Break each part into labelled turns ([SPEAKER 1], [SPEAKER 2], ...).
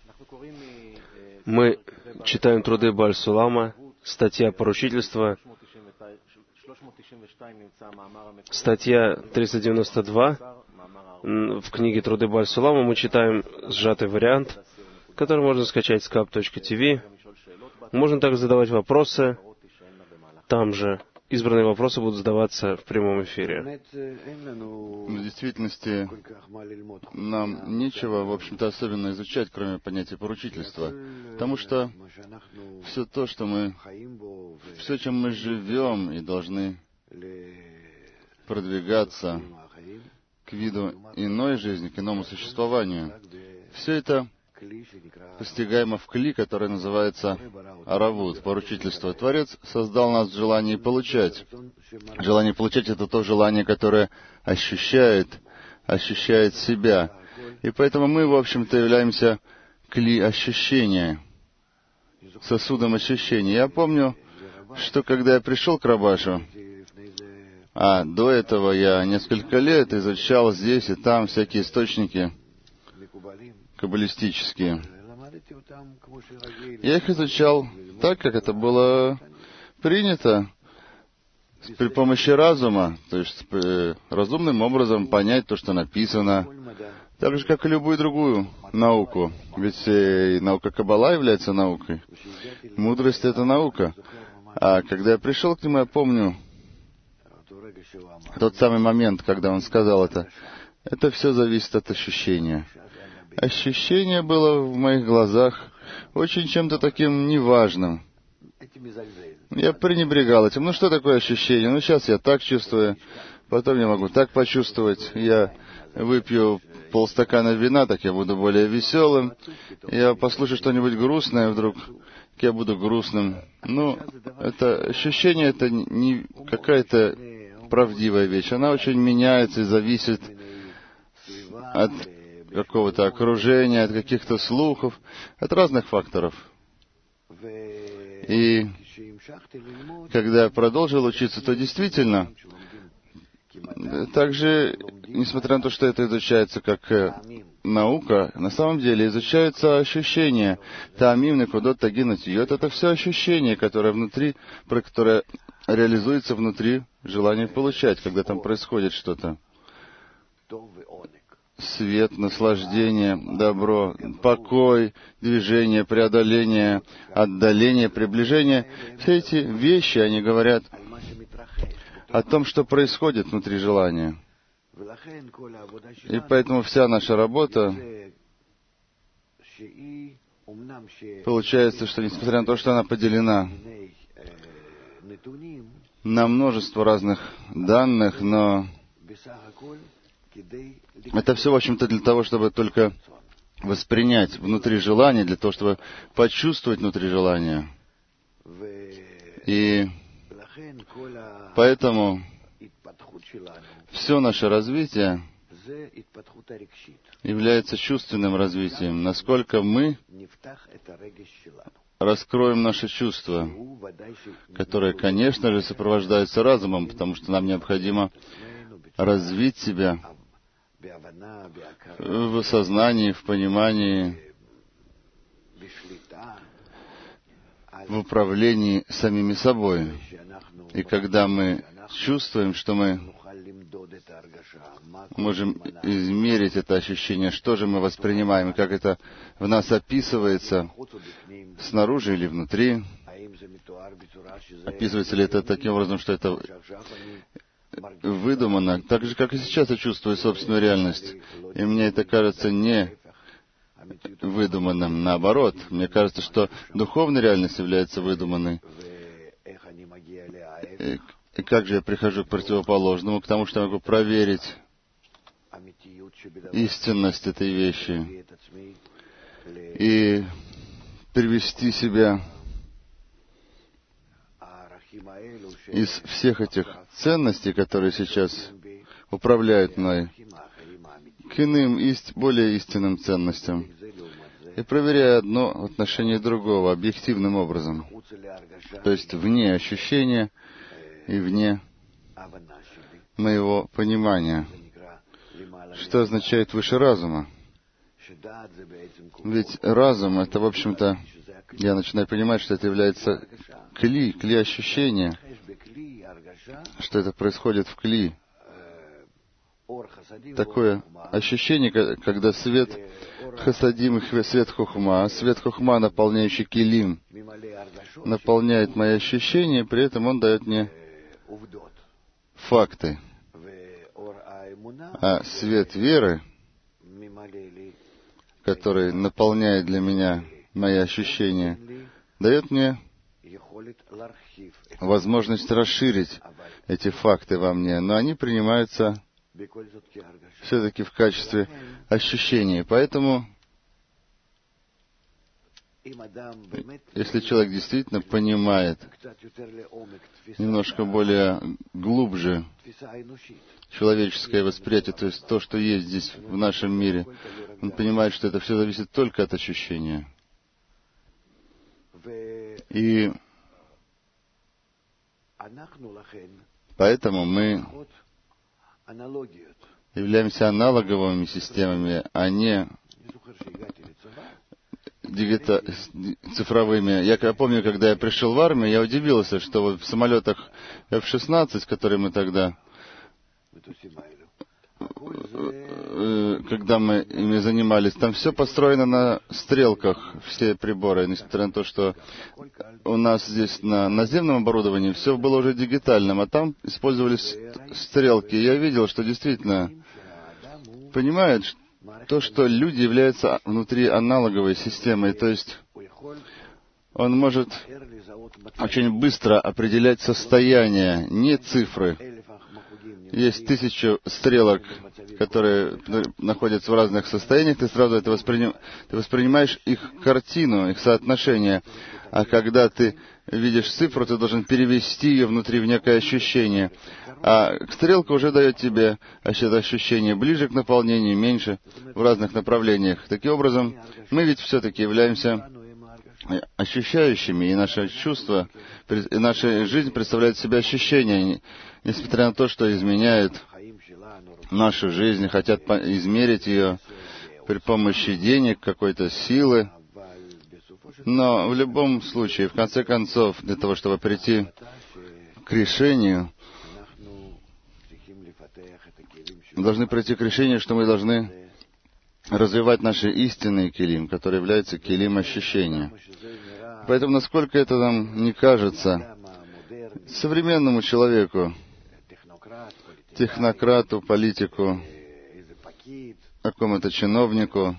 [SPEAKER 1] Мы читаем труды Бааль Сулама, статья «Поручительство», статья 392. В книге «Труды Бааль Сулама» мы читаем сжатый вариант, который можно скачать с kap.tv. Можно также задавать вопросы там же. Избранные вопросы будут задаваться в прямом эфире.
[SPEAKER 2] В действительности, нам нечего, в общем-то, особенно изучать, кроме понятия поручительства. Потому что все то, что все, чем мы живем и должны продвигаться к виду иной жизни, к иному существованию, все это постигаемо в кли, который называется аравут, поручительство. Творец создал нас в желании получать. Желание получать — это то желание, которое ощущает себя. И поэтому мы, в общем-то, являемся кли ощущения, сосудом ощущения. Я помню, что когда я пришел к Рабашу, а до этого я несколько лет изучал здесь и там всякие источники каббалистические. Я их изучал так, как это было принято, при помощи разума, то есть разумным образом понять то, что написано, так же, как и любую другую науку. Ведь и наука Каббала является наукой. Мудрость — это наука. А когда я пришел к нему, я помню тот самый момент, когда он сказал это все зависит от ощущения. Ощущение было в моих глазах очень чем-то таким неважным. Я пренебрегал этим. Что такое ощущение? Сейчас я так чувствую, потом я могу так почувствовать. Я выпью полстакана вина, так я буду более веселым. Я послушаю что-нибудь грустное, вдруг я буду грустным. Это ощущение, это не какая-то правдивая вещь. Она очень меняется и зависит от какого-то окружения, от каких-то слухов, от разных факторов. И когда я продолжил учиться, то действительно, также, несмотря на то, что это изучается как наука, на самом деле изучаются ощущения. Таамим, некудот, тагин, атиот — это все ощущения, которые внутри, которое реализуется внутри желания получать, когда там происходит что-то. Свет, наслаждение, добро, покой, движение, преодоление, отдаление, приближение. Все эти вещи, они говорят о том, что происходит внутри желания. И поэтому вся наша работа, получается, что несмотря на то, что она поделена на множество разных данных, но это все, в общем-то, для того, чтобы только воспринять внутри желания, для того, чтобы почувствовать внутри желания. И поэтому все наше развитие является чувственным развитием, насколько мы раскроем наши чувства, которые, конечно же, сопровождаются разумом, потому что нам необходимо развить себя в сознании, в понимании, в управлении самими собой. И когда мы чувствуем, что мы можем измерить это ощущение, что же мы воспринимаем, и как это в нас описывается, снаружи или внутри, описывается ли это таким образом, что это выдумано, так же, как и сейчас я чувствую собственную реальность. И мне это кажется не выдуманным. Наоборот, мне кажется, что духовная реальность является выдуманной. И как же я прихожу к противоположному, к тому, что я могу проверить истинность этой вещи и привести себя из всех этих ценностей, которые сейчас управляют мной, к иным, более истинным ценностям. И проверяя одно в отношении другого объективным образом. То есть вне ощущения и вне моего понимания. Что означает выше разума? Ведь разум — это, в общем-то, я начинаю понимать, что это является кли ощущения, что это происходит в кли. Такое ощущение, когда свет хасадим и свет хухма, наполняющий килим, наполняет мои ощущения, при этом он дает мне факты. А свет веры, который наполняет для меня мои ощущения, дает мне возможность расширить эти факты во мне, но они принимаются все-таки в качестве ощущений. Поэтому, если человек действительно понимает немножко более глубже человеческое восприятие, то есть то, что есть здесь в нашем мире, он понимает, что это все зависит только от ощущения. И поэтому мы являемся аналоговыми системами, а не цифровыми. Я помню, когда я пришел в армию, я удивился, что вот в самолетах F-16, которые мы тогда, когда мы ими занимались, там все построено на стрелках, все приборы, несмотря на то, что у нас здесь на наземном оборудовании все было уже дигитальным, а там использовались стрелки. Я видел, что действительно понимают то, что люди являются внутри аналоговой системы, то есть он может очень быстро определять состояние, не цифры. Есть 1000 стрелок, которые находятся в разных состояниях, ты сразу это воспринимаешь их картину, их соотношение. А когда ты видишь цифру, ты должен перевести ее внутри в некое ощущение. А стрелка уже дает тебе это ощущение ближе к наполнению, меньше в разных направлениях. Таким образом, мы ведь все-таки являемся ощущающими, и наше чувство, и наша жизнь представляет себя ощущения, несмотря на то, что изменяют нашу жизнь, хотят измерить ее при помощи денег, какой-то силы. Но в любом случае, в конце концов, для того, чтобы прийти к решению, мы должны прийти к решению, что мы должны развивать наши истинные килим, которые являются килим ощущения. Поэтому, насколько это нам не кажется, современному человеку, технократу, политику, какому-то чиновнику,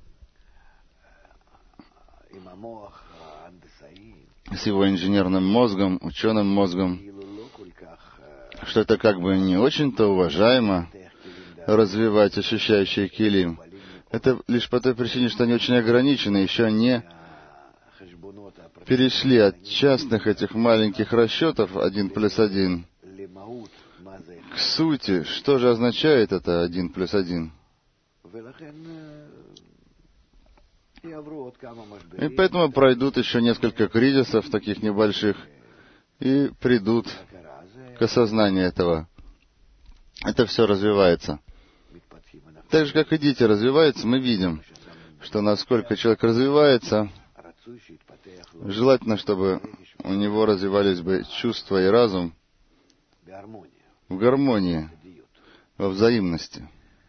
[SPEAKER 2] с его инженерным мозгом, ученым мозгом, что это как бы не очень-то уважаемо развивать ощущающие килим. Это лишь по той причине, что они очень ограничены, еще не перешли от частных этих маленьких расчетов 1+1 к сути. Что же означает это 1+1? И поэтому пройдут еще несколько кризисов, таких небольших, и придут к осознанию этого. Это все развивается. Так же, как и дети развиваются, мы видим, что насколько человек развивается, желательно, чтобы у него развивались бы чувства и разум в гармонии, во взаимности.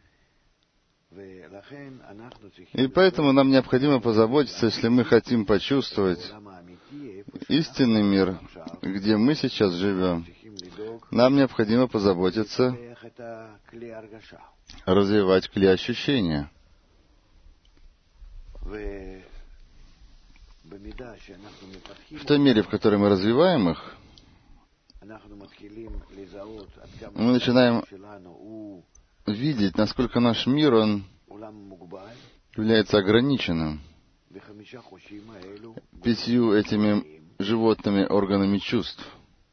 [SPEAKER 2] И поэтому нам необходимо позаботиться, если мы хотим почувствовать истинный мир, где мы сейчас живем, нам необходимо позаботиться развивать кли ощущения. В той мере, в которой мы развиваем их, мы начинаем видеть, насколько наш мир, он является ограниченным 5 этими животными органами чувств.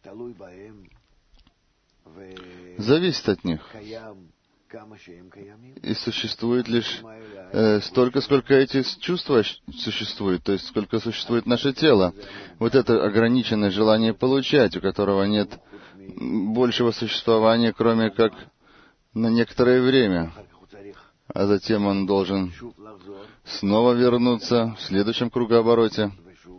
[SPEAKER 2] Зависит от них. И существует лишь столько, сколько эти чувства существуют, то есть сколько существует наше тело. Вот это ограниченное желание получать, у которого нет большего существования, кроме как на некоторое время. а затем он должен снова вернуться в следующем кругообороте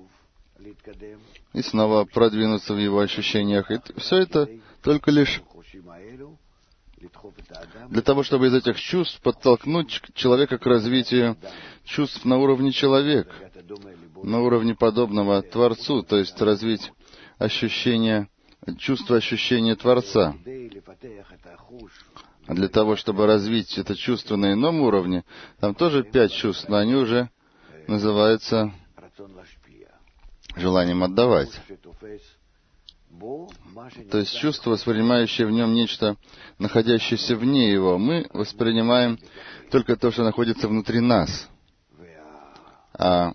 [SPEAKER 2] и снова продвинуться в его ощущениях. И все это только лишь для того, чтобы из этих чувств подтолкнуть человека к развитию чувств на уровне человека, на уровне подобного Творцу, то есть развить чувство ощущения Творца. А для того, чтобы развить это чувство на ином уровне, там тоже 5 чувств, но они уже называются желанием отдавать. То есть чувство, воспринимающее в нем нечто, находящееся вне его. Мы воспринимаем только то, что находится внутри нас. А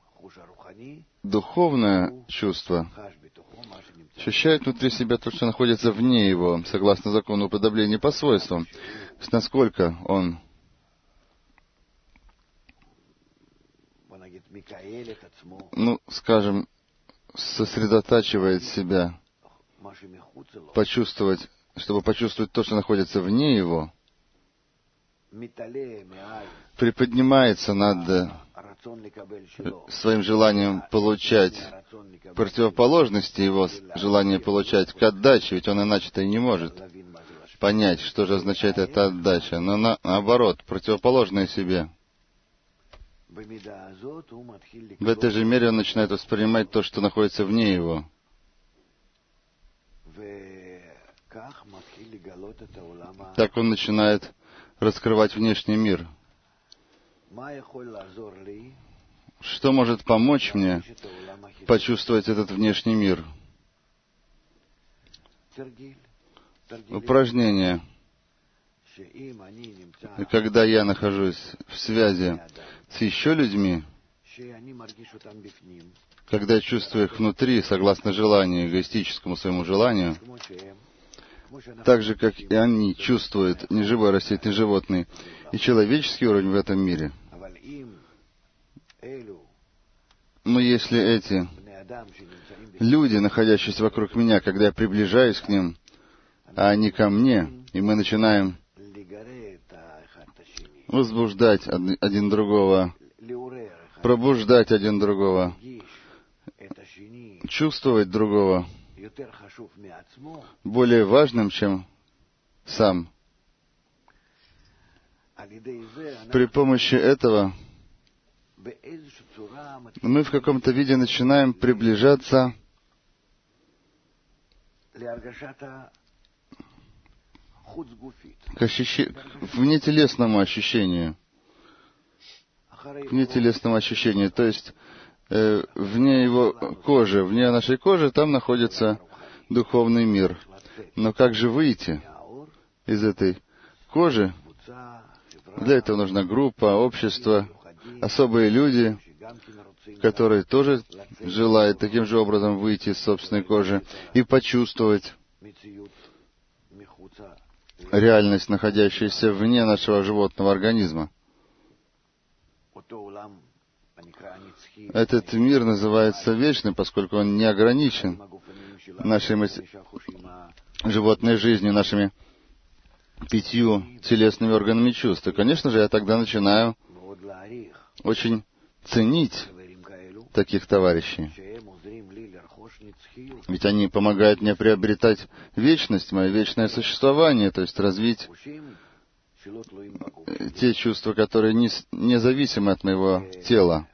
[SPEAKER 2] духовное чувство ощущает внутри себя то, что находится вне его, согласно закону уподобления по свойствам. То есть насколько он скажем, сосредотачивает себя, чтобы почувствовать то, что находится вне его, приподнимается над своим желанием получать противоположности его желания получать к отдаче, ведь он иначе-то и не может понять, что же означает эта отдача, но наоборот, противоположное себе. В этой же мере он начинает воспринимать то, что находится вне его. Так он начинает раскрывать внешний мир. Что может помочь мне почувствовать этот внешний мир? Упражнение. И когда я нахожусь в связи с еще людьми, когда я чувствую их внутри, согласно желанию, эгоистическому своему желанию, так же, как и они чувствуют неживой растительный животный и человеческий уровень в этом мире. Но если эти люди, находящиеся вокруг меня, когда я приближаюсь к ним, а они ко мне, и мы начинаем возбуждать один другого, пробуждать один другого, чувствовать другого более важным, чем сам. При помощи этого мы в каком-то виде начинаем приближаться к внетелесному ощущению. То есть вне его кожи, вне нашей кожи, там находится духовный мир. Но как же выйти из этой кожи? Для этого нужна группа, общество, особые люди, которые тоже желают таким же образом выйти из собственной кожи и почувствовать реальность, находящуюся вне нашего животного организма. Этот мир называется вечным, поскольку он не ограничен нашей животной жизнью, нашими 5 телесными органами чувств. И, конечно же, я тогда начинаю очень ценить таких товарищей. Ведь они помогают мне приобретать вечность, мое вечное существование, то есть развить те чувства, которые независимы от моего тела,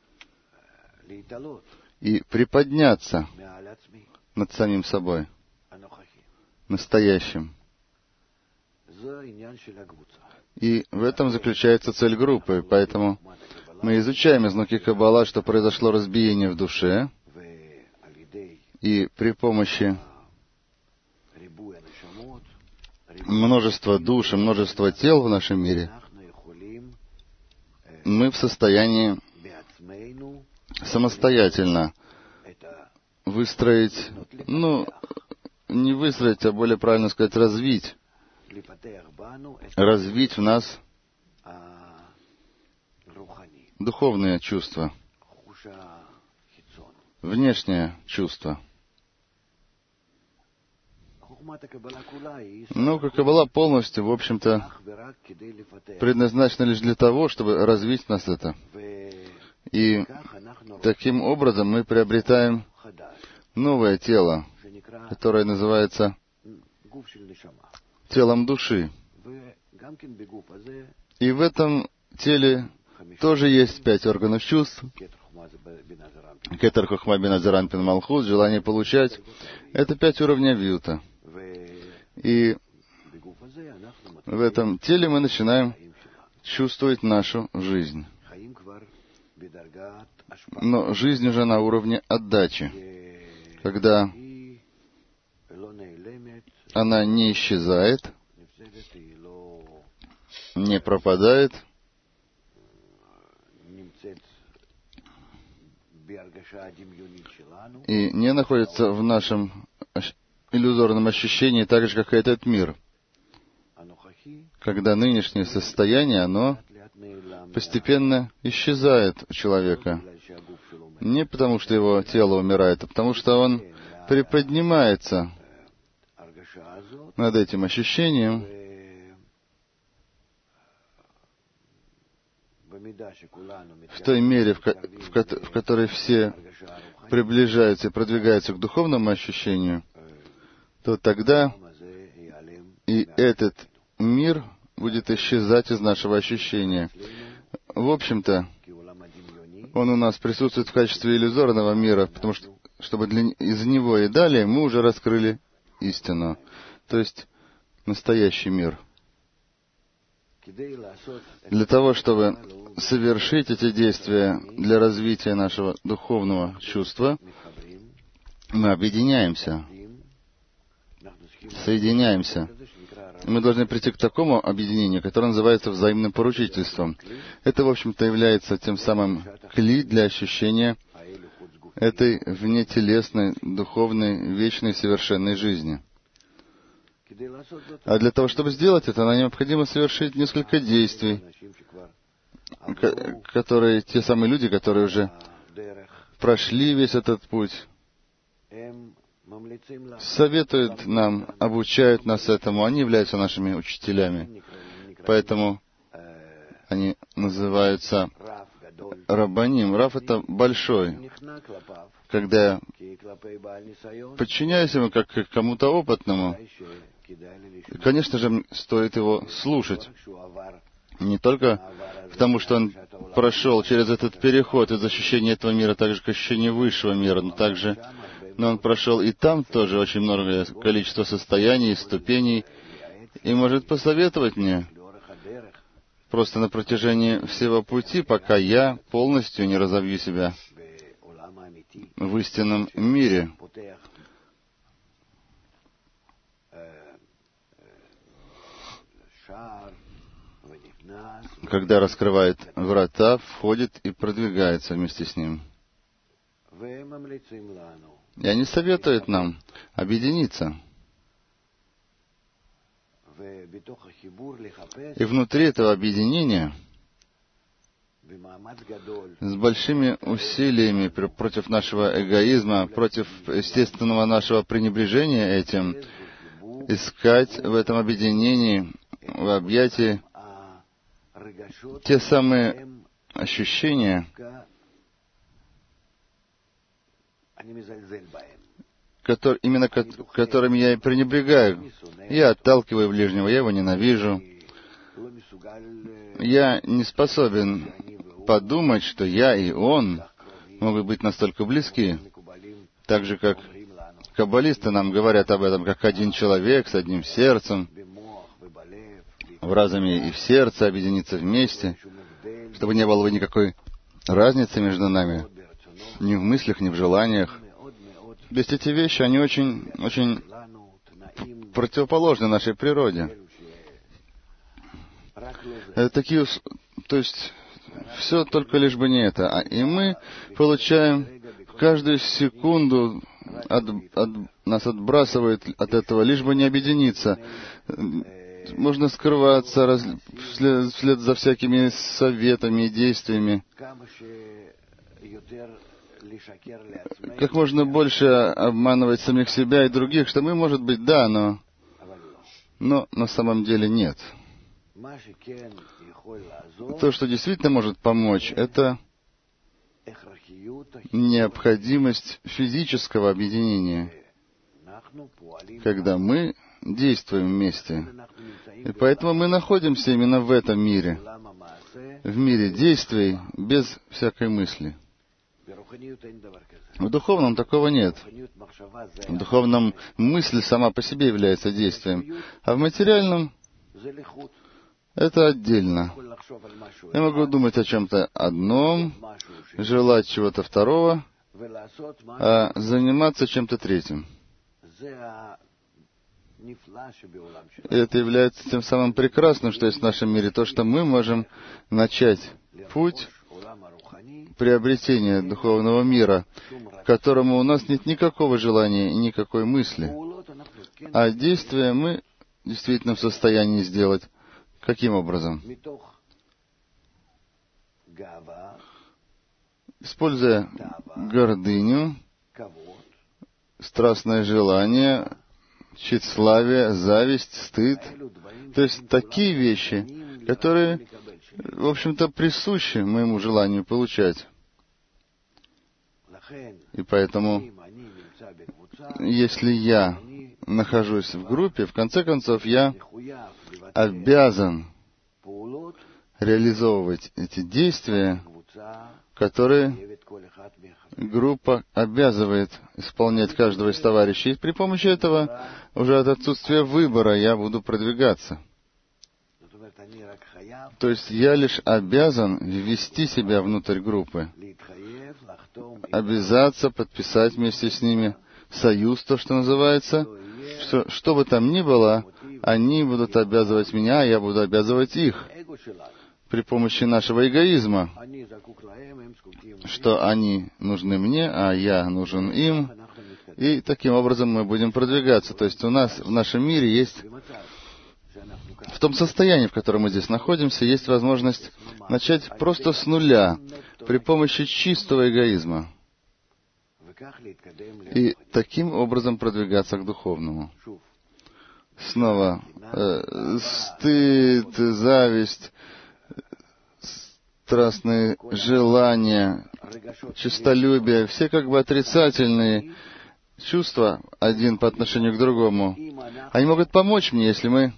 [SPEAKER 2] и приподняться над самим собой, настоящим. И в этом заключается цель группы, поэтому мы изучаем из науки Каббала, что произошло разбиение в душе, и при помощи множества душ и множества тел в нашем мире мы в состоянии самостоятельно выстроить, не выстроить, а более правильно сказать, развить в нас духовные чувства, внешнее чувство. Наука Каббала полностью, в общем-то, предназначена лишь для того, чтобы развить в нас это. И таким образом мы приобретаем новое тело, которое называется телом души. И в этом теле тоже есть 5 органов чувств. Кетер, Хохма, Бина, Зеран, Пин, Малхут, желание получать. Это 5 уровней Авиюта. И в этом теле мы начинаем чувствовать нашу жизнь. Но жизнь уже на уровне отдачи, когда она не исчезает, не пропадает, и не находится в нашем иллюзорном ощущении так же, как и этот мир. Когда нынешнее состояние, оно постепенно исчезает у человека. Не потому, что его тело умирает, а потому, что он приподнимается над этим ощущением, в той мере, в которой все приближаются и продвигаются к духовному ощущению, то тогда и этот мир будет исчезать из нашего ощущения. В общем-то, он у нас присутствует в качестве иллюзорного мира, потому что, чтобы из него и далее мы уже раскрыли истину, то есть настоящий мир. Для того, чтобы совершить эти действия для развития нашего духовного чувства, мы объединяемся, соединяемся. Мы должны прийти к такому объединению, которое называется взаимным поручительством. Это, в общем-то, является тем самым кли для ощущения этой внетелесной, духовной, вечной, совершенной жизни. А для того, чтобы сделать это, нам необходимо совершить несколько действий, которые те самые люди, которые уже прошли весь этот путь, советуют нам, обучают нас этому. Они являются нашими учителями. Поэтому они называются рабаним. Рав — это большой. Когда я подчиняюсь ему как к кому-то опытному, конечно же, стоит его слушать. Не только потому, что он прошел через этот переход из ощущения этого мира, так же, как ощущение высшего мира, но он прошел и там тоже очень многое количество состояний, ступеней, и может посоветовать мне просто на протяжении всего пути, пока я полностью не разовью себя в истинном мире. Когда раскрывает врата, входит и продвигается вместе с ним. И они советуют нам объединиться. И внутри этого объединения, с большими усилиями против нашего эгоизма, против естественного нашего пренебрежения этим, искать в этом объединении, в объятии, те самые ощущения, которыми я и пренебрегаю. Я отталкиваю ближнего, я его ненавижу. Я не способен подумать, что я и он могут быть настолько близки, так же, как каббалисты нам говорят об этом, как один человек с одним сердцем, в разуме и в сердце объединиться вместе, чтобы не было бы никакой разницы между нами, ни в мыслях, ни в желаниях. То есть эти вещи, они очень, очень противоположны нашей природе. Такие, то есть, все только лишь бы не это. И мы получаем каждую секунду, нас отбрасывает от этого, лишь бы не объединиться. Можно скрываться вслед за всякими советами и действиями. Как можно больше обманывать самих себя и других, что мы, может быть, да, но Но на самом деле нет. То, что действительно может помочь, это необходимость физического объединения, когда мы действуем вместе. И поэтому мы находимся именно в этом мире, в мире действий без всякой мысли. В духовном такого нет. В духовном мысль сама по себе является действием, а в материальном это отдельно. Я могу думать о чем-то одном, желать чего-то второго, а заниматься чем-то третьим. И это является тем самым прекрасным, что есть в нашем мире, то, что мы можем начать путь приобретения духовного мира, к которому у нас нет никакого желания и никакой мысли. А действия мы действительно в состоянии сделать. Каким образом? Используя гордыню, страстное желание, тщеславие, зависть, стыд. То есть такие вещи, которые, в общем-то, присущи моему желанию получать. И поэтому, если я нахожусь в группе, в конце концов, я обязан реализовывать эти действия, которые группа обязывает исполнять каждого из товарищей. И при помощи этого, уже от отсутствия выбора, я буду продвигаться. То есть я лишь обязан ввести себя внутрь группы, обязаться подписать вместе с ними союз, то, что называется, что бы там ни было, они будут обязывать меня, а я буду обязывать их при помощи нашего эгоизма, что они нужны мне, а я нужен им, и таким образом мы будем продвигаться. То есть у нас в нашем мире есть, в том состоянии, в котором мы здесь находимся, есть возможность начать просто с нуля, при помощи чистого эгоизма, и таким образом продвигаться к духовному. Снова стыд, зависть, страстные желания, честолюбие, все как бы отрицательные чувства один по отношению к другому. Они могут помочь мне, если мы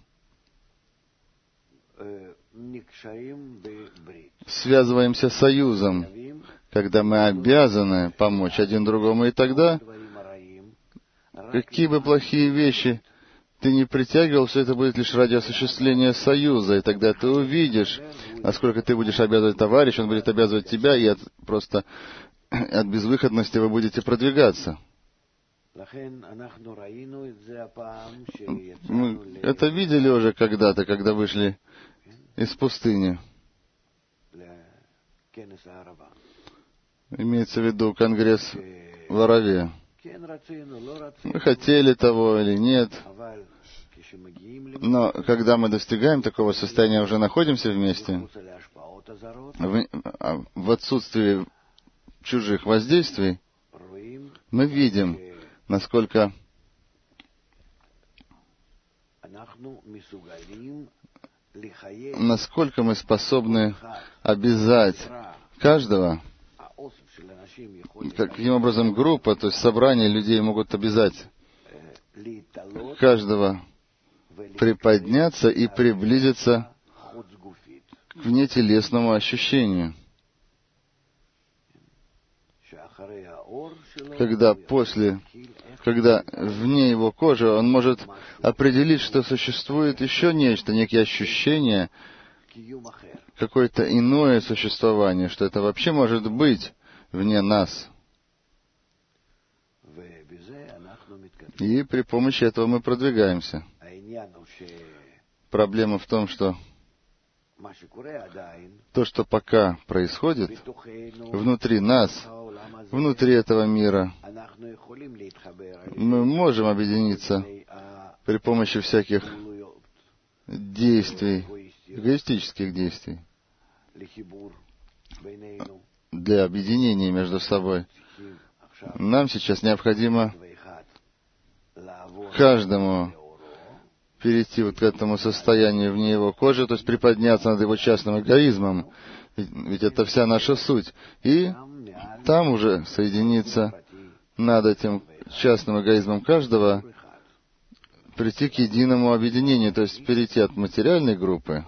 [SPEAKER 2] связываемся союзом, когда мы обязаны помочь один другому, и тогда, какие бы плохие вещи ты не притягивал, все это будет лишь ради осуществления союза, и тогда ты увидишь, насколько ты будешь обязывать товарища, он будет обязывать тебя, и просто от безвыходности вы будете продвигаться. Мы это видели уже когда-то, когда вышли из пустыни. Имеется в виду конгресс в Араве. Мы хотели того или нет, но когда мы достигаем такого состояния, уже находимся вместе, в отсутствии чужих воздействий, мы видим, насколько мы способны обязать каждого, каким образом группа, то есть собрание людей могут обязать каждого приподняться и приблизиться к внетелесному ощущению. Когда вне его кожи он может определить, что существует еще нечто, некие ощущения, какое-то иное существование, что это вообще может быть вне нас. И при помощи этого мы продвигаемся. Проблема в том, что то, что пока происходит внутри нас, внутри этого мира, мы можем объединиться при помощи всяких действий, эгоистических действий, для объединения между собой. Нам сейчас необходимо каждому перейти вот к этому состоянию вне его кожи, то есть приподняться над его частным эгоизмом, ведь это вся наша суть, и там уже соединиться над этим частным эгоизмом каждого, прийти к единому объединению, то есть перейти от материальной группы,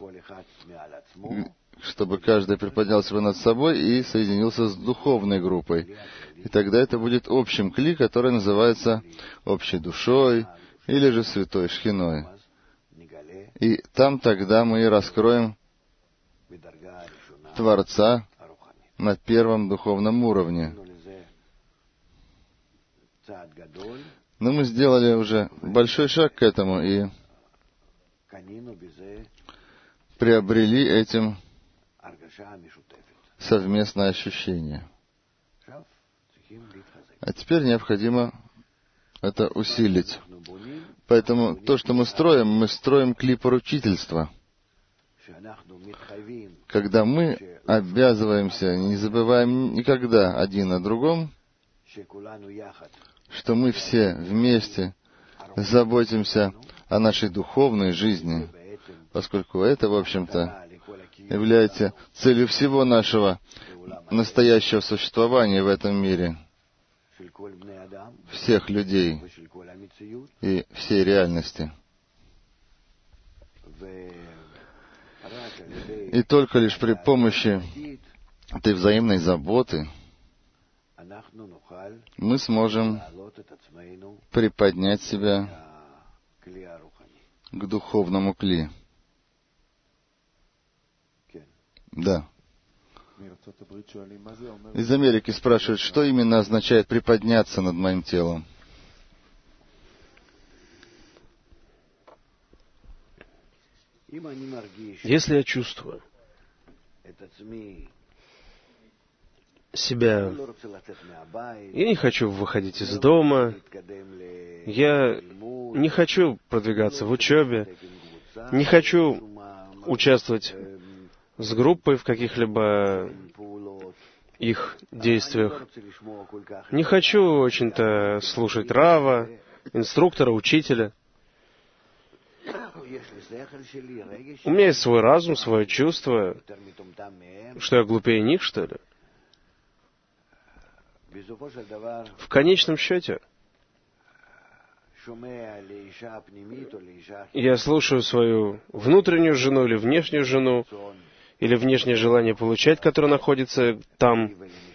[SPEAKER 2] чтобы каждый приподнялся бы над собой и соединился с духовной группой. И тогда это будет общим кли, который называется общей душой или же святой шхиной. И там тогда мы и раскроем Творца на первом духовном уровне. Но мы сделали уже большой шаг к этому и приобрели этим совместное ощущение. А теперь необходимо это усилить. Поэтому то, что мы строим кли поручительства. Когда мы обязываемся, не забываем никогда один о другом, что мы все вместе заботимся о нашей духовной жизни, поскольку это, в общем-то, является целью всего нашего настоящего существования в этом мире, всех людей и всей реальности. И только лишь при помощи этой взаимной заботы мы сможем приподнять себя к духовному кли. Да. Из Америки спрашивают, что именно означает приподняться над моим телом.
[SPEAKER 1] Если я чувствую себя, я не хочу выходить из дома, я не хочу продвигаться в учебе, не хочу участвовать с группой в каких-либо их действиях, не хочу очень-то слушать Рава, инструктора, учителя. У меня есть свой разум, свое чувство, что я глупее них, что ли? В конечном счете, я слушаю свою внутреннюю жену или внешнюю жену, или внешнее желание получать, которое находится там.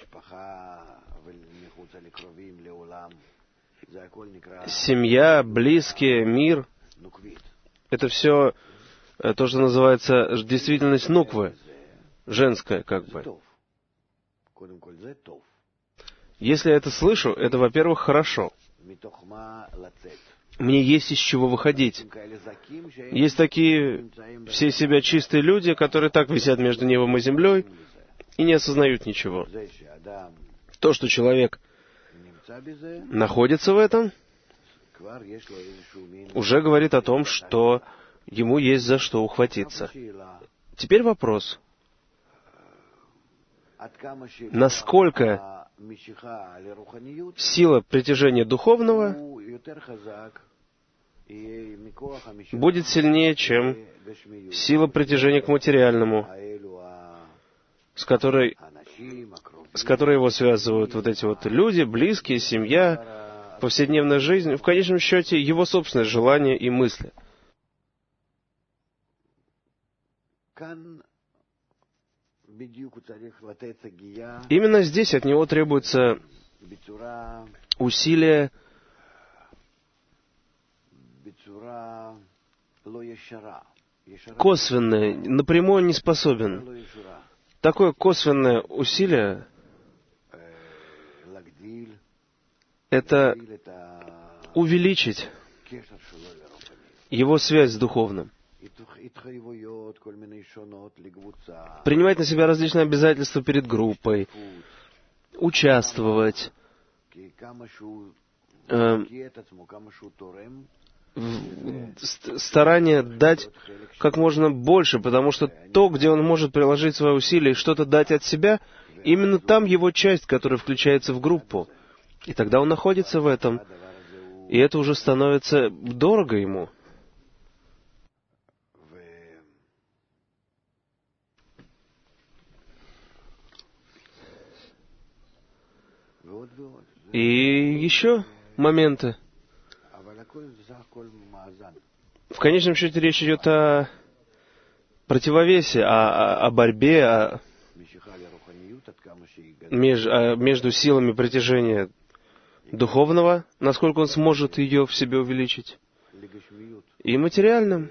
[SPEAKER 1] Семья, близкие, мир — это все то, что называется действительность нуквы, женская, как бы. Если я это слышу, это, во-первых, хорошо. Мне есть из чего выходить. Есть такие все себя чистые люди, которые так висят между небом и землей и не осознают ничего. То, что человек находится в этом, уже говорит о том, что ему есть за что ухватиться. Теперь вопрос. Насколько сила притяжения духовного будет сильнее, чем сила притяжения к материальному, с которой его связывают вот эти вот люди, близкие, семья, повседневная жизнь, в конечном счете его собственное желание и мысли. Именно здесь от него требуется усилие косвенное, напрямую он не способен. Такое косвенное усилие — это увеличить его связь с духовным. Принимать на себя различные обязательства перед группой, участвовать, старание дать как можно больше, потому что то, где он может приложить свои усилия и что-то дать от себя, именно там его часть, которая включается в группу. И тогда он находится в этом, и это уже становится дорого ему. И еще моменты. В конечном счете речь идет о противовесе, о борьбе, между силами притяжения духовного, насколько он сможет ее в себе увеличить, и материальным,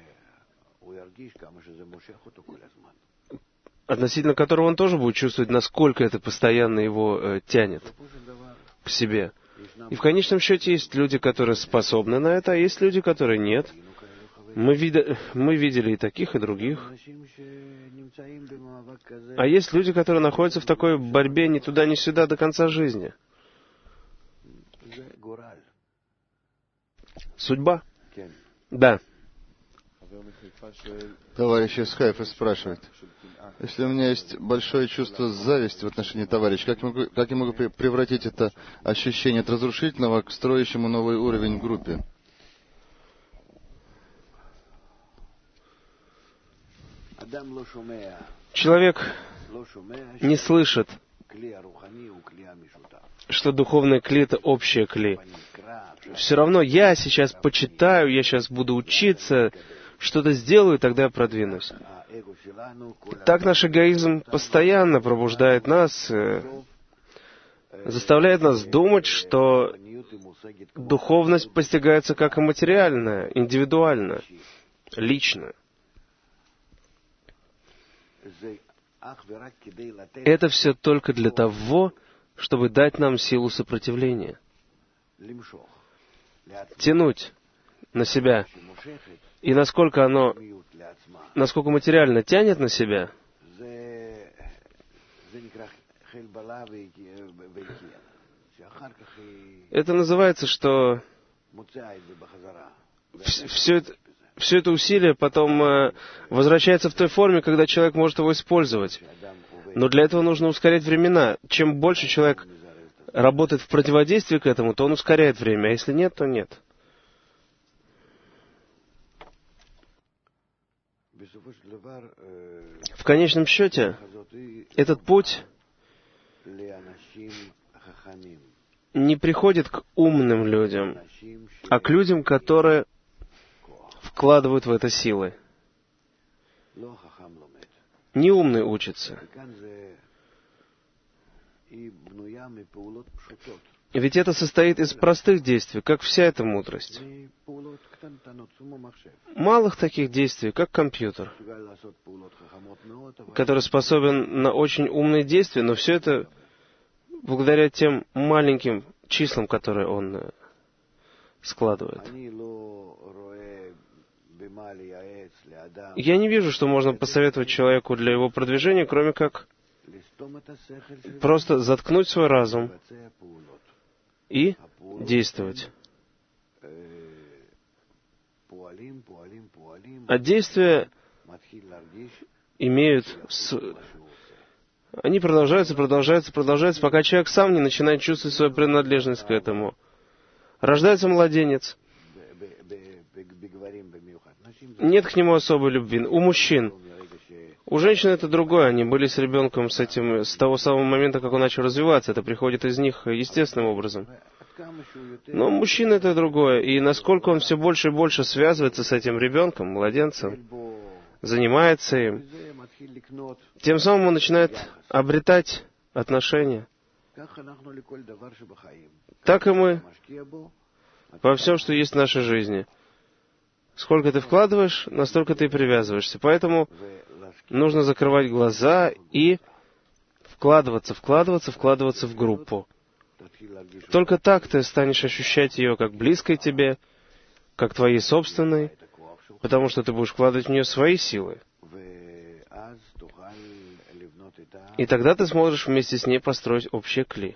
[SPEAKER 1] относительно которого он тоже будет чувствовать, насколько это постоянно его тянет к себе. И в конечном счете есть люди, которые способны на это, а есть люди, которые нет. Мы видели и таких, и других. А есть люди, которые находятся в такой борьбе ни туда, ни сюда до конца жизни. Судьба? Да.
[SPEAKER 2] Товарищ из Хайфа спрашивает: если у меня есть большое чувство зависти в отношении товарища, как я могу превратить это ощущение от разрушительного к строящему новый уровень в группе?
[SPEAKER 1] Человек не слышит, что духовное кли — это общее кли. Все равно я сейчас почитаю, я сейчас буду учиться, что-то сделаю, тогда я продвинусь. Так наш эгоизм постоянно пробуждает нас, заставляет нас думать, что духовность постигается как и материальная, индивидуально, лично. Это все только для того, чтобы дать нам силу сопротивления. Тянуть на себя. И насколько материально тянет на себя, это называется, что все это усилие потом возвращается в той форме, когда человек может его использовать. Но для этого нужно ускорять времена. Чем больше человек работает в противодействии к этому, то он ускоряет время, а если нет, то нет. В конечном счете, этот путь не приходит к умным людям, а к людям, которые вкладывают в это силы. Неумный учится. Ведь это состоит из простых действий, как вся эта мудрость. Малых таких действий, как компьютер, который способен на очень умные действия, но все это благодаря тем маленьким числам, которые он складывает. Я не вижу, что можно посоветовать человеку для его продвижения, кроме как просто заткнуть свой разум и действовать. А действия они продолжаются, пока человек сам не начинает чувствовать свою принадлежность к этому. Рождается младенец. Нет к нему особой любви. У мужчин. У женщин это другое. Они были с ребенком с того самого момента, как он начал развиваться. Это приходит из них естественным образом. Но мужчина это другое. И насколько он все больше и больше связывается с этим ребенком, младенцем, занимается им, тем самым он начинает обретать отношения. Так и мы во всем, что есть в нашей жизни. Сколько ты вкладываешь, настолько ты и привязываешься. Поэтому нужно закрывать глаза и вкладываться в группу. Только так ты станешь ощущать ее как близкой тебе, как твоей собственной, потому что ты будешь вкладывать в нее свои силы. И тогда ты сможешь вместе с ней построить общее кли.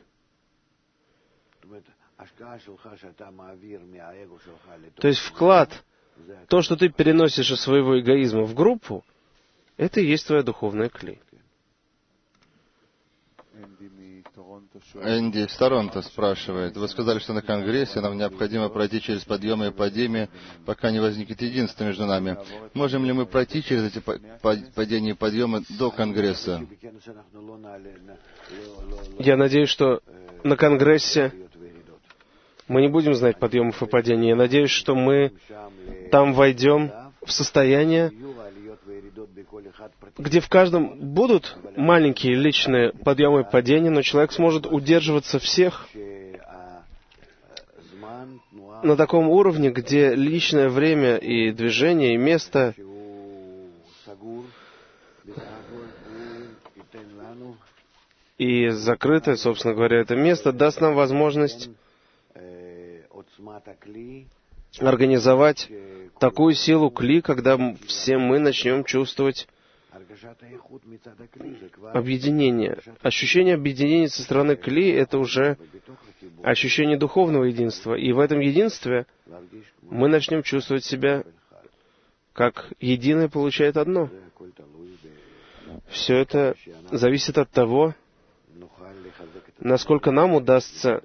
[SPEAKER 1] То есть вклад, то, что ты переносишь из своего эгоизма в группу, это и есть твоя духовная кли.
[SPEAKER 2] Энди из Торонто спрашивает: вы сказали, что на Конгрессе нам необходимо пройти через подъемы и падения, пока не возникнет единства между нами. Можем ли мы пройти через эти падения и подъемы до Конгресса?
[SPEAKER 1] Я надеюсь, что на Конгрессе мы не будем знать подъемов и падений. Я надеюсь, что мы там войдем в состояние, где в каждом будут маленькие личные подъемы и падения, но человек сможет удерживаться всех на таком уровне, где личное время и движение, и место и закрытое, собственно говоря, это место даст нам возможность организовать такую силу кли, когда все мы начнем чувствовать объединение. Ощущение объединения со стороны кли — это уже ощущение духовного единства. И в этом единстве мы начнем чувствовать себя как единое получает одно. Все это зависит от того, насколько нам удастся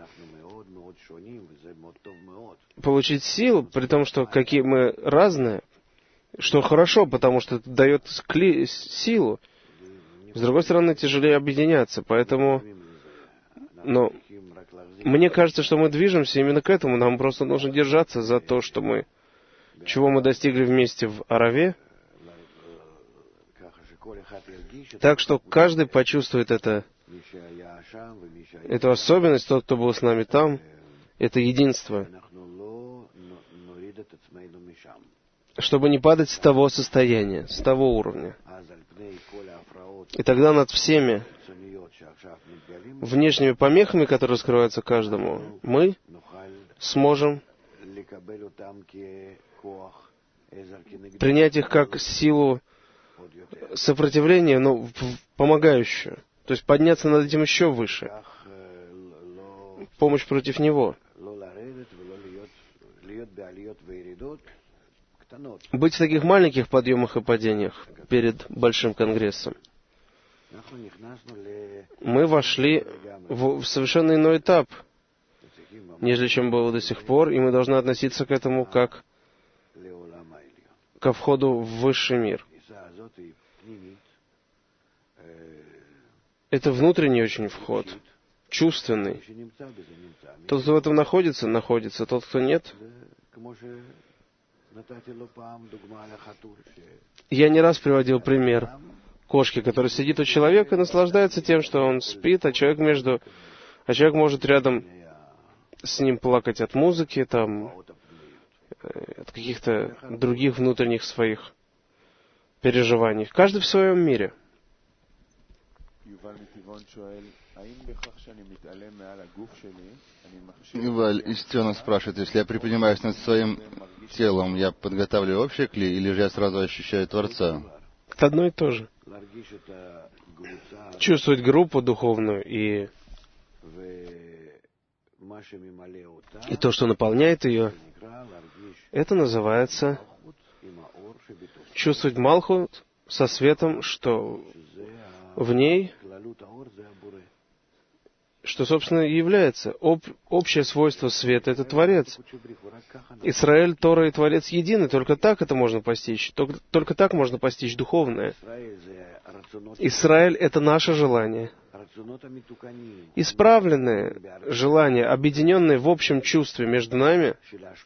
[SPEAKER 1] получить силу, при том, что какие мы разные, что хорошо, потому что это дает силу. С другой стороны, тяжелее объединяться, поэтому... Но мне кажется, что мы движемся именно к этому. Нам просто нужно держаться за то, что мы... чего мы достигли вместе в Араве. Так что каждый почувствует эту особенность, тот, кто был с нами там, это единство. Чтобы не падать с того состояния, с того уровня. И тогда над всеми внешними помехами, которые раскрываются каждому, мы сможем принять их как силу сопротивления, но помогающую. То есть подняться над этим еще выше. Помощь против него. Быть в таких маленьких подъемах и падениях перед Большим Конгрессом. Мы вошли в совершенно иной этап, нежели чем было до сих пор, и мы должны относиться к этому как ко входу в высший мир. Это внутренний очень вход, чувственный. Тот, кто в этом находится, находится. Тот, кто нет. Я не раз приводил пример кошки, которая сидит у человека и наслаждается тем, что он спит, а человек может рядом с ним плакать от музыки, там, от каких-то других внутренних своих переживаний. Каждый в своем мире.
[SPEAKER 2] Юваль из Тиона спрашивает, если я приподнимаюсь над своим телом, я подготавливаю общее кли, или же я сразу ощущаю Творца?
[SPEAKER 1] Это одно и то же. Чувствовать группу духовную и то, что наполняет ее, это называется чувствовать Малхут со светом, что в ней, что, собственно, является общее свойство света — это Творец. Израиль, Тора и Творец едины, только так это можно постичь, только так можно постичь духовное. Израиль — это наше желание. Исправленное желание, объединенное в общем чувстве между нами,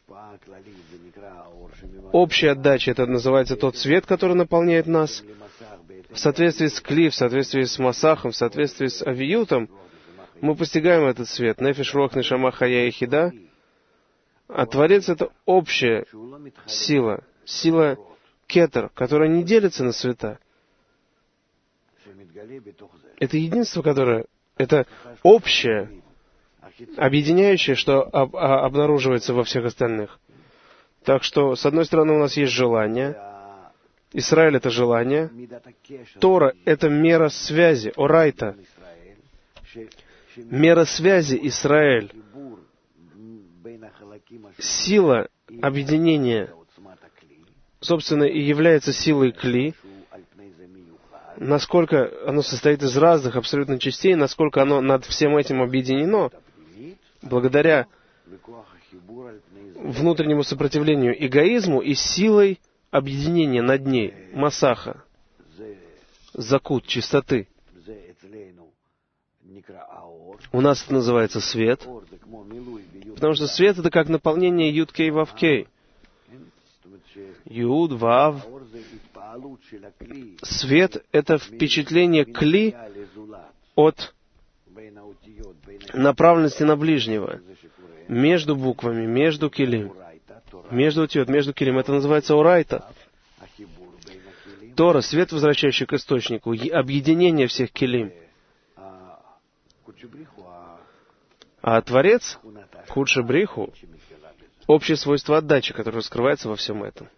[SPEAKER 1] общая отдача — это называется тот свет, который наполняет нас. В соответствии с Кли, в соответствии с Масахом, в соответствии с Авиютом, мы постигаем этот свет. Нефеш, Руах, Нешама, Хая и Хида. А Творец — это общая сила, сила Кетер, которая не делится на света. Это единство, которое... Это общее, объединяющее, что обнаруживается во всех остальных. Так что, с одной стороны, у нас есть желание. Израиль — это желание. Тора — это мера связи, орайта. Мера связи Израиль. Сила объединения, собственно, и является силой Кли. Насколько оно состоит из разных абсолютно частей, насколько оно над всем этим объединено, благодаря внутреннему сопротивлению эгоизму и силой объединения над ней, масаха, закут, чистоты. У нас это называется свет, потому что свет — это как наполнение Юд-Кей Вав-Кей. Юд, Вав. Свет — это впечатление кли от направленности на ближнего, между буквами, между килим, между утиот, между килим. Это называется орайта. Тора — свет, возвращающий к источнику, объединение всех килим. А Творец, худше бриху, общее свойство отдачи, которое скрывается во всем этом.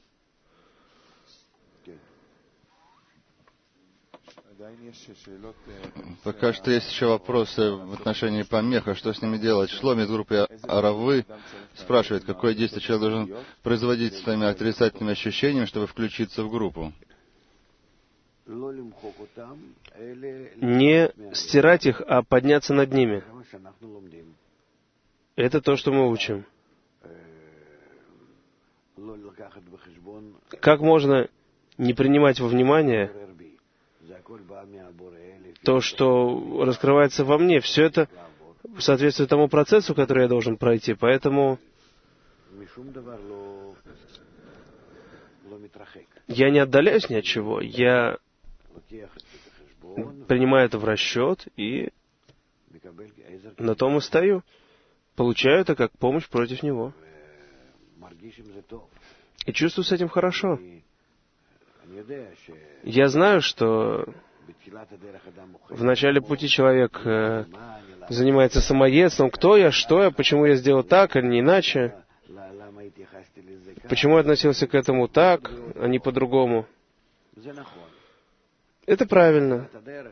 [SPEAKER 2] Пока что есть еще вопросы в отношении помеха. Что с ними делать? Шломи из группы Аравы спрашивает, какое действие человек должен производить своими отрицательными ощущениями, чтобы включиться в группу?
[SPEAKER 1] Не стирать их, а подняться над ними. Это то, что мы учим. Как можно не принимать во внимание то, что раскрывается во мне? Все это соответствует тому процессу, который я должен пройти. Поэтому я не отдаляюсь ни от чего. Я принимаю это в расчет и на том и стою. Получаю это как помощь против него. И чувствую с этим хорошо. Я знаю, что в начале пути человек занимается самоедством. Кто я, что я, почему я сделал так, а не иначе? Почему я относился к этому так, а не по-другому? Это правильно.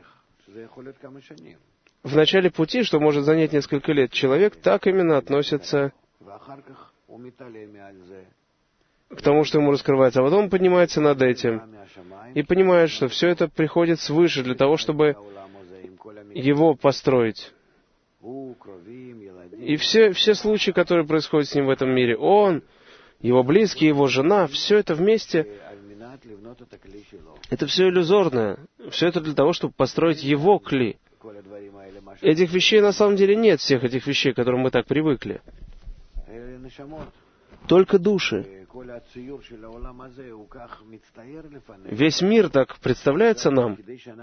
[SPEAKER 1] В начале пути, что может занять несколько лет, человек так именно относится к тому, что ему раскрывается, а потом он поднимается над этим и понимает, что все это приходит свыше для того, чтобы его построить. И все случаи, которые происходят с ним в этом мире, он, его близкие, его жена, все это вместе, это все иллюзорное. Все это для того, чтобы построить его кли. Этих вещей на самом деле нет, всех этих вещей, к которым мы так привыкли. Только души. Весь мир так представляется нам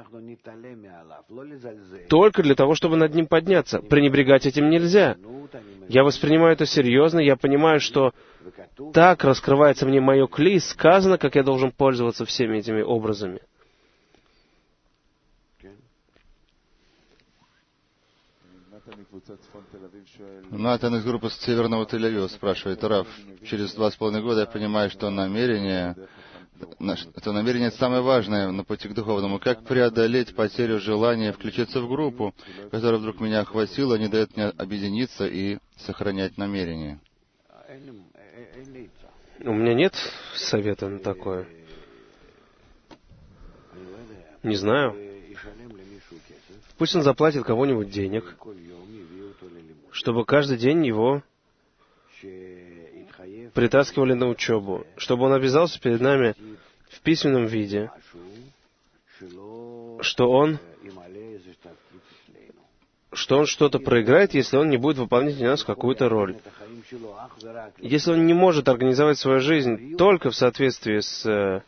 [SPEAKER 1] только для того, чтобы над ним подняться. Пренебрегать этим нельзя. Я воспринимаю это серьезно, я понимаю, что так раскрывается мне мое кли, сказано, как я должен пользоваться всеми этими образами.
[SPEAKER 2] Натан из группы Северного Тель-Авива спрашивает, Рав, через 2,5 года я понимаю, что намерение это самое важное на пути к духовному. Как преодолеть потерю желания включиться в группу, которая вдруг меня охватила, не дает мне объединиться и сохранять намерение?
[SPEAKER 1] У меня нет совета на такое. Не знаю. Пусть он заплатит кого-нибудь денег, чтобы каждый день его притаскивали на учебу, чтобы он обязался перед нами в письменном виде, что он что-то проиграет, если он не будет выполнять для нас какую-то роль. Если он не может организовать свою жизнь только в соответствии с...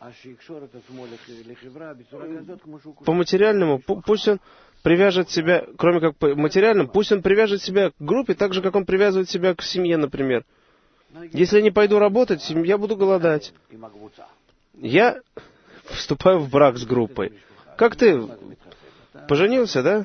[SPEAKER 1] По материальному, пусть он привяжет себя, кроме как по материальному, пусть он привяжет себя к группе, так же, как он привязывает себя к семье, например. Если я не пойду работать, я буду голодать. Я вступаю в брак с группой. Как ты? Поженился, да?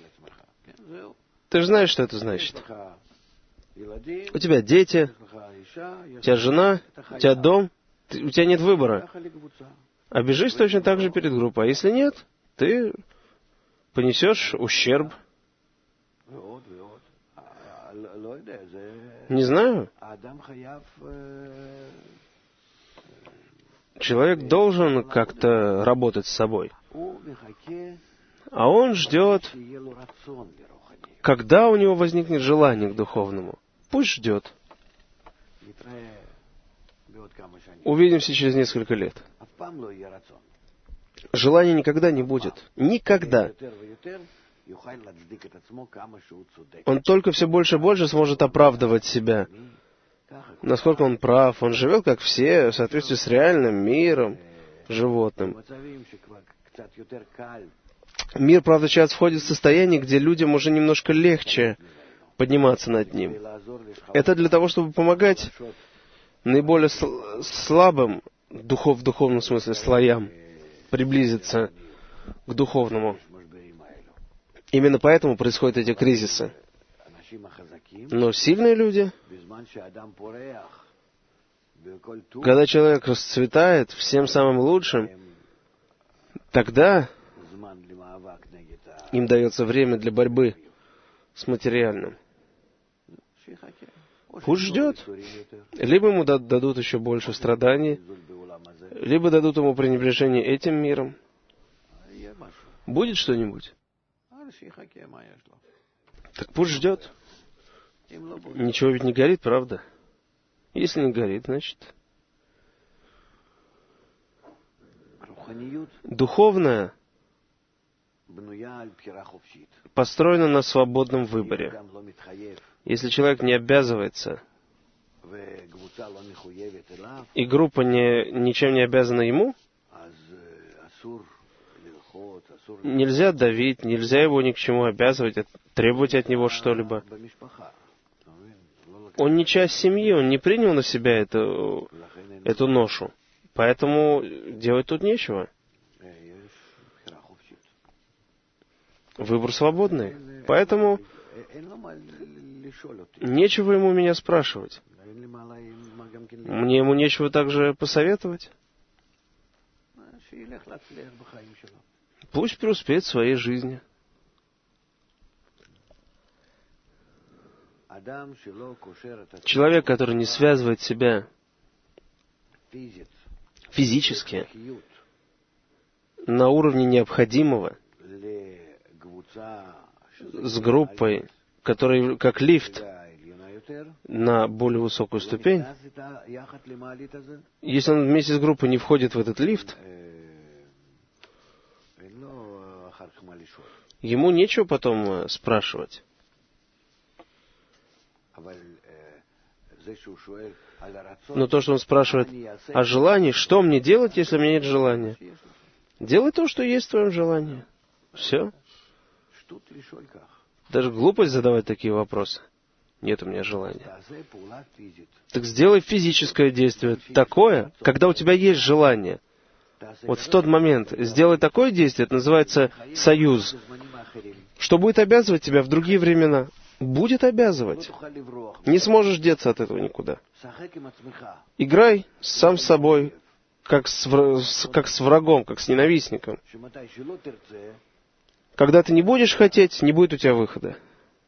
[SPEAKER 1] Ты же знаешь, что это значит. У тебя дети, у тебя жена, у тебя дом, у тебя нет выбора. Обижись точно так же перед группой. А если нет, ты понесешь ущерб. Не знаю. Человек должен как-то работать с собой. А он ждет, когда у него возникнет желание к духовному. Пусть ждет. Увидимся через несколько лет. Желания никогда не будет. Никогда. он только все больше и больше сможет оправдывать себя. Насколько он прав, он живет, как все, в соответствии с реальным миром, животным. Мир, правда, сейчас входит в состояние, где людям уже немножко легче подниматься над ним. Это для того, чтобы помогать наиболее слабым в духовном смысле слоям приблизиться к духовному. Именно поэтому происходят эти кризисы. Но сильные люди, когда человек расцветает всем самым лучшим, тогда им дается время для борьбы с материальным. Пусть ждет. Либо ему дадут еще больше страданий, либо дадут ему пренебрежение этим миром. Будет что-нибудь? Так пусть ждет. Ничего ведь не горит, правда? Если не горит, значит... Духовное построено на свободном выборе. Если человек не обязывается, и группа ничем не обязана ему, нельзя давить, нельзя его ни к чему обязывать, требовать от него что-либо. Он не часть семьи, он не принял на себя эту ношу. Поэтому делать тут нечего. Выбор свободный. Поэтому нечего ему меня спрашивать. Мне ему нечего также посоветовать. Пусть преуспеет в своей жизни. Человек, который не связывает себя физически на уровне необходимого с группой, которая как лифт на более высокую ступень, если он вместе с группой не входит в этот лифт, ему нечего потом спрашивать. Но то, что он спрашивает о желании, что мне делать, если у меня нет желания? Делай то, что есть в твоем желании. Все. Даже глупость задавать такие вопросы. Нет у меня желания. Так сделай физическое действие такое, когда у тебя есть желание. Вот в тот момент сделай такое действие, это называется союз, что будет обязывать тебя в другие времена. Будет обязывать. Не сможешь деться от этого никуда. Играй сам с собой, как с врагом, как с ненавистником. Когда ты не будешь хотеть, не будет у тебя выхода.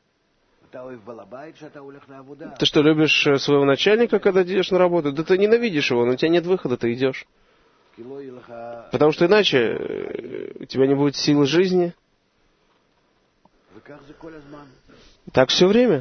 [SPEAKER 1] Ты что, любишь своего начальника, когда идешь на работу? Да ты ненавидишь его, но у тебя нет выхода, ты идешь. Потому что иначе у тебя не будет силы жизни. Так все время.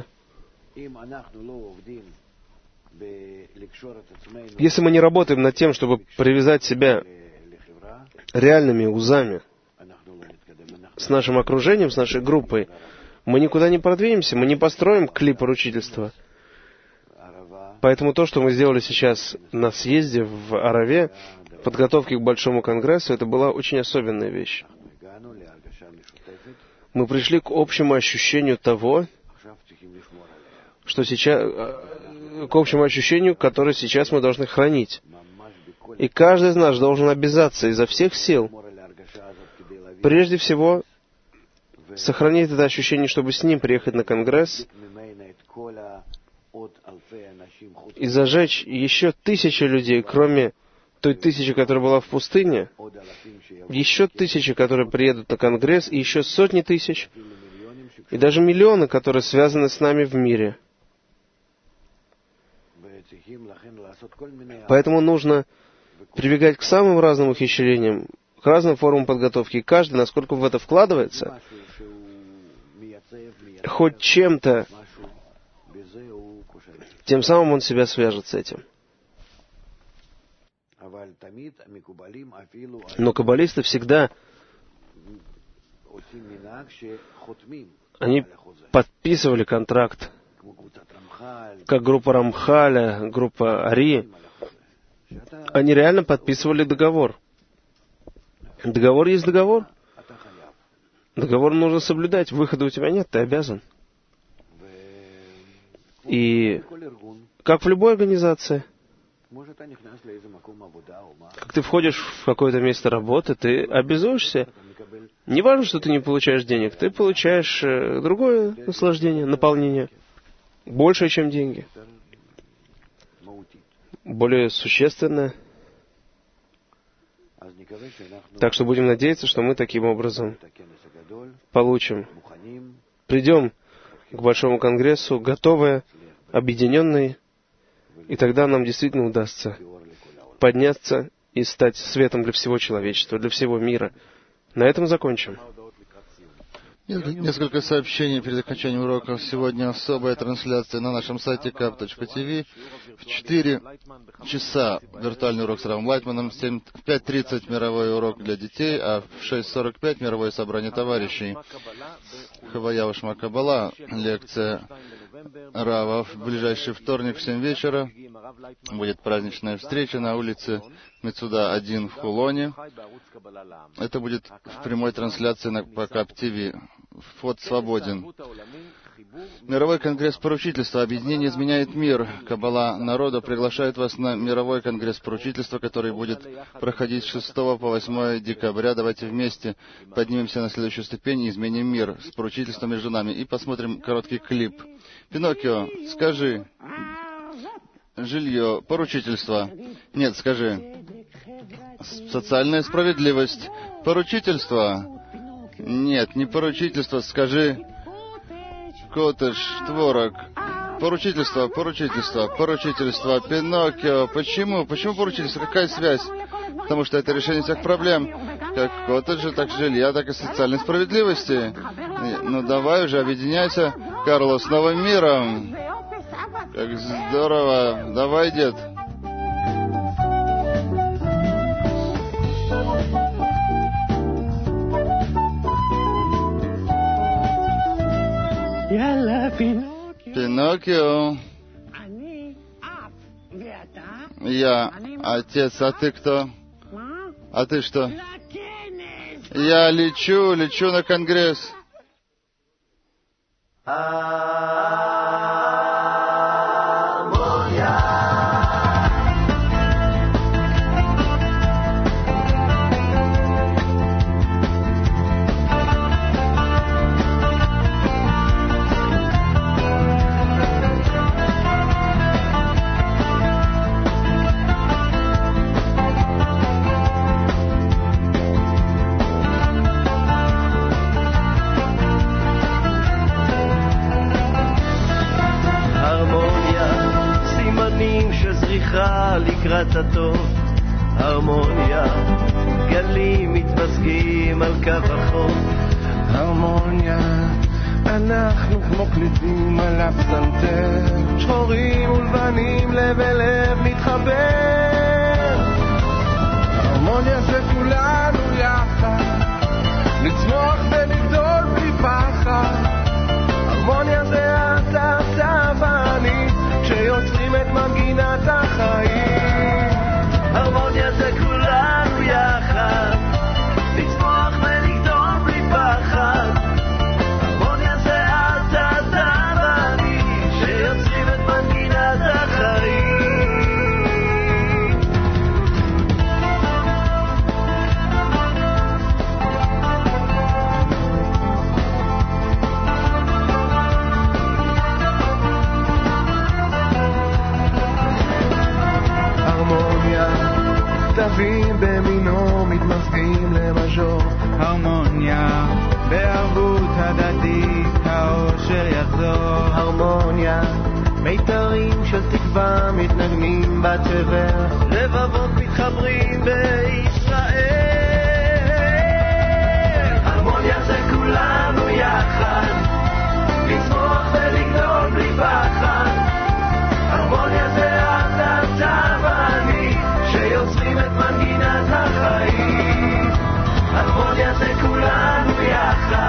[SPEAKER 1] Если мы не работаем над тем, чтобы привязать себя реальными узами с нашим окружением, с нашей группой, мы никуда не продвинемся, мы не построим клип поручительства. Поэтому то, что мы сделали сейчас на съезде в Араве, подготовке к Большому Конгрессу, это была очень особенная вещь. Мы пришли к общему ощущению того, что сейчас, к общему ощущению, которое сейчас мы должны хранить. И каждый из нас должен обязаться изо всех сил, прежде всего, сохранить это ощущение, чтобы с ним приехать на Конгресс и зажечь еще 1000 людей, кроме той 1000, которая была в пустыне, еще 1000, которые приедут на Конгресс, и еще сотни тысяч, и даже миллионы, которые связаны с нами в мире. Поэтому нужно прибегать к самым разным ухищрениям, к разным формам подготовки. И каждый, насколько в это вкладывается, хоть чем-то, тем самым он себя свяжет с этим. Но каббалисты всегда они подписывали контракт, как группа Рамхаля, группа Ари. Они реально подписывали договор. Договор есть договор. Договор нужно соблюдать. Выхода у тебя нет, ты обязан. И как в любой организации, как ты входишь в какое-то место работы, ты обязуешься. Не важно, что ты не получаешь денег, ты получаешь другое наслаждение, наполнение, большее, чем деньги, более существенное. Так что будем надеяться, что мы таким образом придем к Большому Конгрессу, готовые, объединенные, и тогда нам действительно удастся подняться и стать светом для всего человечества, для всего мира. На этом закончим.
[SPEAKER 2] Несколько сообщений перед окончанием уроков. Сегодня особая трансляция на нашем сайте kap.tv. В 4 часа виртуальный урок с Равом Лайтманом, в 5:30 мировой урок для детей, а в 6:45 мировое собрание товарищей. Хавая Ушма Каббала, лекция Рава в ближайший вторник в 7 вечера. Будет праздничная встреча на улице Мецуда 1 в Хулоне. Это будет в прямой трансляции по Kap.TV. Вход свободен. Мировой конгресс поручительства. Объединение изменяет мир. Каббала народа приглашает вас на Мировой конгресс поручительства, который будет проходить с 6 по 8 декабря. Давайте вместе поднимемся на следующую ступень и изменим мир с поручительством между нами. И посмотрим короткий клип. Пиноккио, скажи. Жилье, поручительство. Нет, скажи. Социальная справедливость. Поручительство. Нет, не поручительство, скажи. Коттедж, творог. Поручительство, поручительство, поручительство. Пиноккио. Почему? Почему поручительство? Какая связь? Потому что это решение всех проблем. Как коттеджа, так жилья, так и социальной справедливости. Ну давай уже, объединяйся, Карло, с новым миром. Как здорово. Давай, дед. Пиноккио. Я отец, а ты кто? А ты что? Я лечу на конгресс.
[SPEAKER 3] לקראת הטוב, הרמוניה, גלים מתמזגים על קו החוף. הרמוניה, אנחנו כמו קלידים על הפסנתר, שחורים ולבנים, לב אל לב מתחבר. הרמוניה זה כולנו יחד, לצמוח ולגדול בלי פחד. הרמוניה זה אתה ואני, כשיוצרים את מנגינת החיים. הרמוניה זה כולנו יחד, לצמוח ולגדול בלי פחד. הרמוניה זה אתה ואני, שיוצרים את מנגינת החיים. כתבים במינו מתמזגים למז'ור. הרמוניה בערבות הדדית, האושר יחזור. הרמוניה מיתרים של תקווה מתנגנים בתבל, לבבות מתחברים בישראל. הרמוניה זה כולנו יחד, לצמוח ולגדול בלי פחד. הרמוניה זה אתה ואני, שיוצרים את מנגינת החיים. הרמוניה זה כולנו יחד,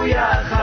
[SPEAKER 3] יחד